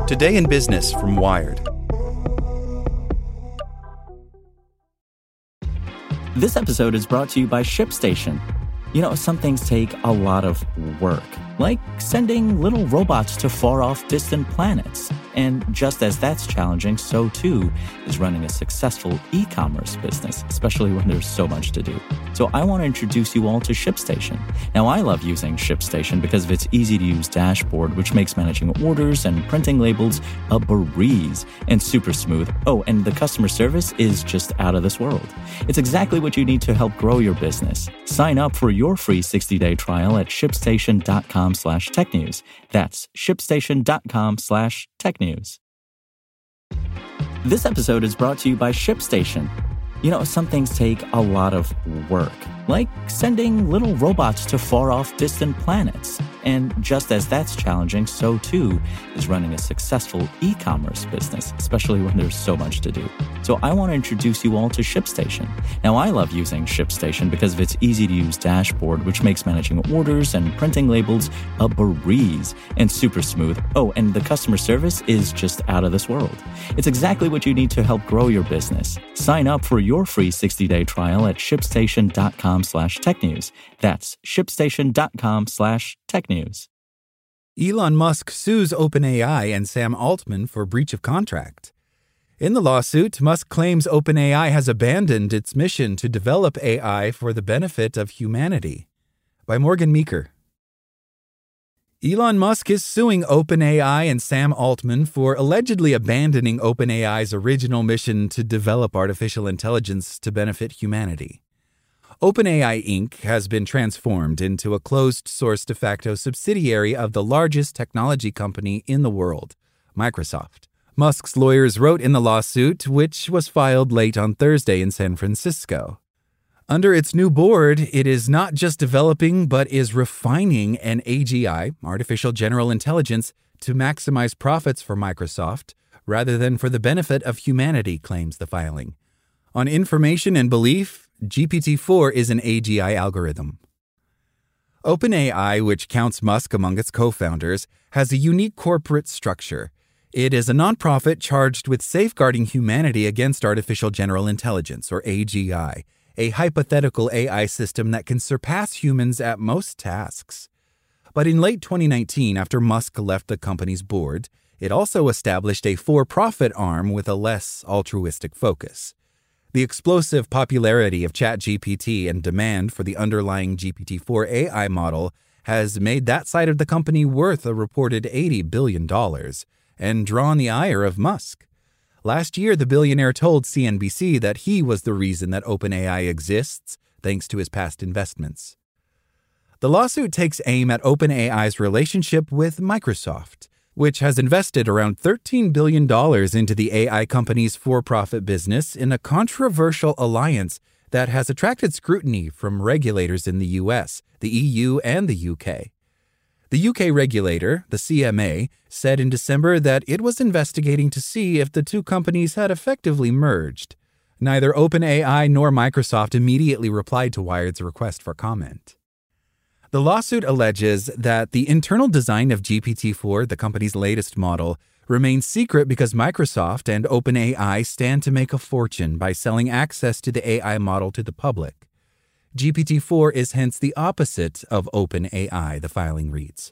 Today in Business from Wired. This episode is brought to you by ShipStation. You know, some things take a lot of work, like sending little robots to far-off distant planets. And just as that's challenging, so too is running a successful e-commerce business, especially when there's so much to do. So I want to introduce you all to ShipStation. Now, I love using ShipStation because of its easy-to-use dashboard, which makes managing orders and printing labels a breeze and super smooth. Oh, and the customer service is just out of this world. It's exactly what you need to help grow your business. Sign up for your free 60-day trial at shipstation.com/technews. That's shipstation.com/technews. This episode is brought to you by ShipStation. You know, some things take a lot of work, like sending little robots to far-off distant planets. And just as that's challenging, so too is running a successful e-commerce business, especially when there's so much to do. So I want to introduce you all to ShipStation. Now, I love using ShipStation because of its easy-to-use dashboard, which makes managing orders and printing labels a breeze and super smooth. Oh, and the customer service is just out of this world. It's exactly what you need to help grow your business. Sign up for your free 60-day trial at shipstation.com/technews. That's shipstation.com/technews. Elon Musk sues OpenAI and Sam Altman for breach of contract. In the lawsuit, Musk claims OpenAI has abandoned its mission to develop AI for the benefit of humanity. By Morgan Meeker. Elon Musk is suing OpenAI and Sam Altman for allegedly abandoning OpenAI's original mission to develop artificial intelligence to benefit humanity. OpenAI Inc. has been transformed into a closed-source de facto subsidiary of the largest technology company in the world, Microsoft. Musk's lawyers wrote in the lawsuit, which was filed late on Thursday in San Francisco. Under its new board, it is not just developing, but is refining an AGI, artificial general intelligence, to maximize profits for Microsoft, rather than for the benefit of humanity, claims the filing. On information and belief, GPT-4 is an AGI algorithm. OpenAI, which counts Musk among its co-founders, has a unique corporate structure. It is a nonprofit charged with safeguarding humanity against artificial general intelligence, or AGI, a hypothetical AI system that can surpass humans at most tasks. But in late 2019, after Musk left the company's board, it also established a for-profit arm with a less altruistic focus. The explosive popularity of ChatGPT and demand for the underlying GPT-4 AI model has made that side of the company worth a reported $80 billion and drawn the ire of Musk. Last year, the billionaire told CNBC that he was the reason that OpenAI exists, thanks to his past investments. The lawsuit takes aim at OpenAI's relationship with Microsoft, which has invested around $13 billion into the AI company's for-profit business in a controversial alliance that has attracted scrutiny from regulators in the US, the EU, and the UK. The UK regulator, the CMA, said in December that it was investigating to see if the two companies had effectively merged. Neither OpenAI nor Microsoft immediately replied to Wired's request for comment. The lawsuit alleges that the internal design of GPT-4, the company's latest model, remains secret because Microsoft and OpenAI stand to make a fortune by selling access to the AI model to the public. GPT-4 is hence the opposite of OpenAI, the filing reads.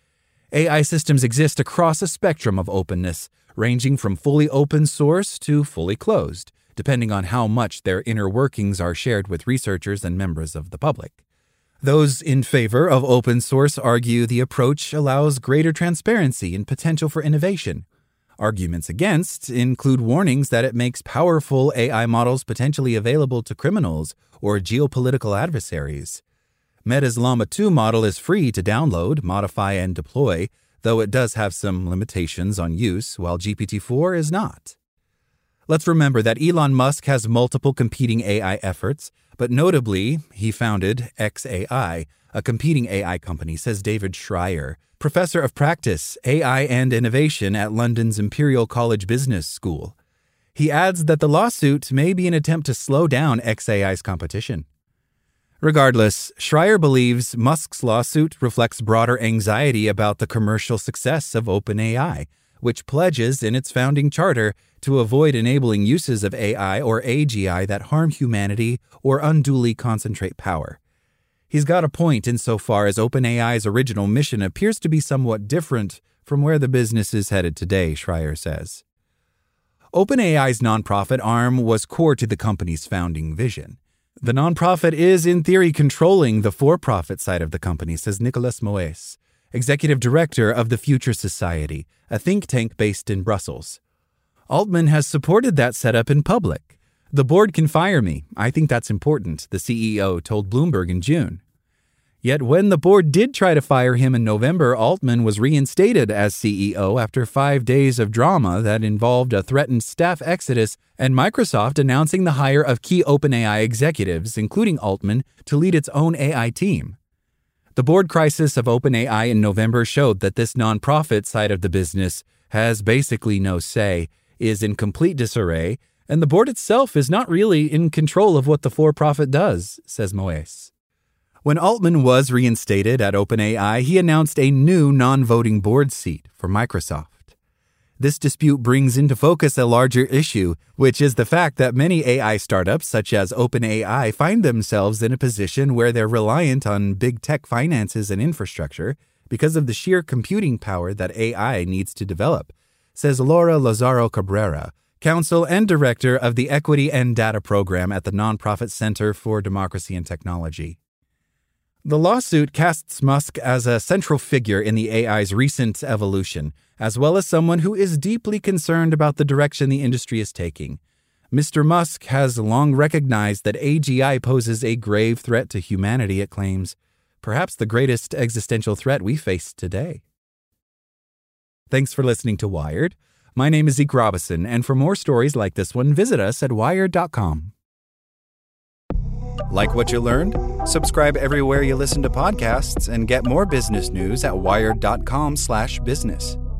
AI systems exist across a spectrum of openness, ranging from fully open source to fully closed, depending on how much their inner workings are shared with researchers and members of the public. Those in favor of open source argue the approach allows greater transparency and potential for innovation. Arguments against include warnings that it makes powerful AI models potentially available to criminals or geopolitical adversaries. Meta's Llama 2 model is free to download, modify, and deploy, though it does have some limitations on use, while GPT-4 is not. Let's remember that Elon Musk has multiple competing AI efforts, but notably, he founded xAI, a competing AI company, says David Schreier, professor of practice, AI and innovation at London's Imperial College Business School. He adds that the lawsuit may be an attempt to slow down xAI's competition. Regardless, Schreier believes Musk's lawsuit reflects broader anxiety about the commercial success of OpenAI, which pledges in its founding charter to avoid enabling uses of AI or AGI that harm humanity or unduly concentrate power. He's got a point insofar as OpenAI's original mission appears to be somewhat different from where the business is headed today, Schreier says. OpenAI's nonprofit arm was core to the company's founding vision. The nonprofit is, in theory, controlling the for-profit side of the company, says Nicolas Moes, executive director of the Future Society, a think tank based in Brussels. Altman has supported that setup in public. The board can fire me. I think that's important, the CEO told Bloomberg in June. Yet when the board did try to fire him in November, Altman was reinstated as CEO after 5 days of drama that involved a threatened staff exodus and Microsoft announcing the hire of key OpenAI executives, including Altman, to lead its own AI team. The board crisis of OpenAI in November showed that this nonprofit side of the business has basically no say, is in complete disarray, and the board itself is not really in control of what the for-profit does, says Moes. When Altman was reinstated at OpenAI, he announced a new non-voting board seat for Microsoft. This dispute brings into focus a larger issue, which is the fact that many AI startups, such as OpenAI, find themselves in a position where they're reliant on big tech finances and infrastructure because of the sheer computing power that AI needs to develop, says Laura Lazaro Cabrera, counsel and director of the Equity and Data Program at the nonprofit Center for Democracy and Technology. The lawsuit casts Musk as a central figure in the AI's recent evolution, as well as someone who is deeply concerned about the direction the industry is taking. Mr. Musk has long recognized that AGI poses a grave threat to humanity, it claims, perhaps the greatest existential threat we face today. Thanks for listening to Wired. My name is Zeke Robison, and for more stories like this one, visit us at wired.com. Like what you learned? Subscribe everywhere you listen to podcasts and get more business news at wired.com/business.